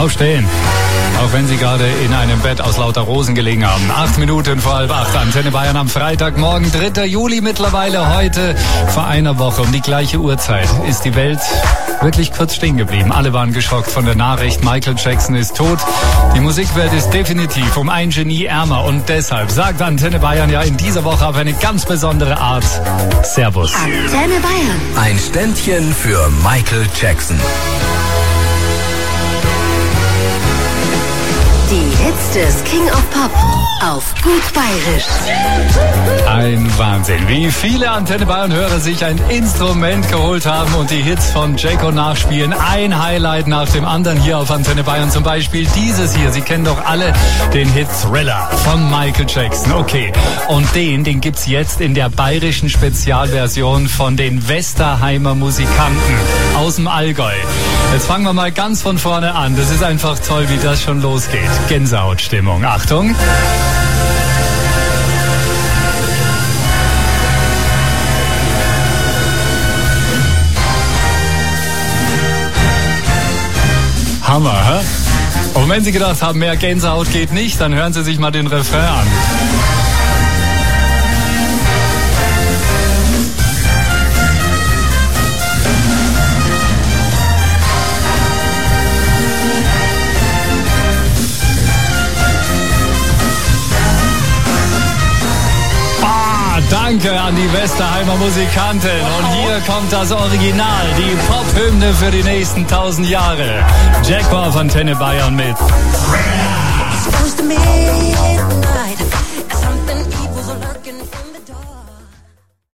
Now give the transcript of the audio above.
Aufstehen. Auch wenn Sie gerade in einem Bett aus lauter Rosen gelegen haben. 8 Minuten vor 7:30. Antenne Bayern am Freitagmorgen, 3. Juli mittlerweile. Heute vor einer Woche um die gleiche Uhrzeit ist die Welt wirklich kurz stehen geblieben. Alle waren geschockt von der Nachricht, Michael Jackson ist tot. Die Musikwelt ist definitiv um ein Genie ärmer. Und deshalb sagt Antenne Bayern ja in dieser Woche auf eine ganz besondere Art Servus. Antenne Bayern. Ein Ständchen für Michael Jackson. Die Hits des King of Pop auf gut bayerisch. Ein Wahnsinn, wie viele Antenne Bayern-Hörer sich ein Instrument geholt haben und die Hits von Jayco nachspielen. Ein Highlight nach dem anderen hier auf Antenne Bayern. Zum Beispiel dieses hier. Sie kennen doch alle den Hit Thriller von Michael Jackson. Okay, und den gibt's jetzt in der bayerischen Spezialversion von den Westerheimer Musikanten aus dem Allgäu. Jetzt fangen wir mal ganz von vorne an. Das ist einfach toll, wie das schon losgeht. Gänsehautstimmung. Achtung. Hammer, hä? Und wenn Sie gedacht haben, mehr Gänsehaut geht nicht, dann hören Sie sich mal den Refrain an. Danke an die Westerheimer Musikanten. Und hier kommt das Original, die Pop-Hymne für die nächsten 1000 Jahre. Jayco auf Antenne Bayern mit Thriller.